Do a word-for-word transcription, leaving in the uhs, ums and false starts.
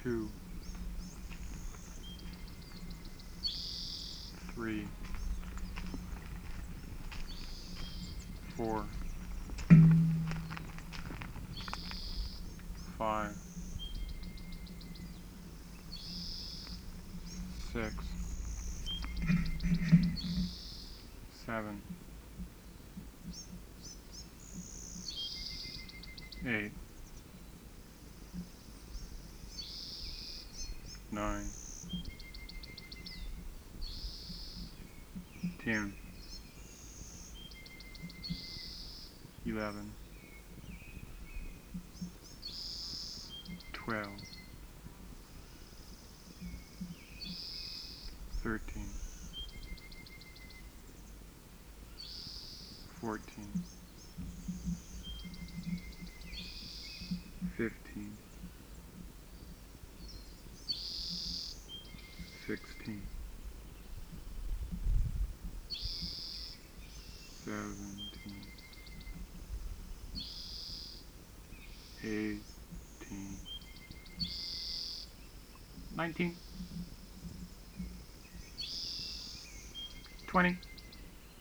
two, three, four, five, six, seven, eight, nine, ten, eleven, twelve, thirteen, fourteen, fifteen, sixteen, seventeen, eighteen, nineteen, twenty,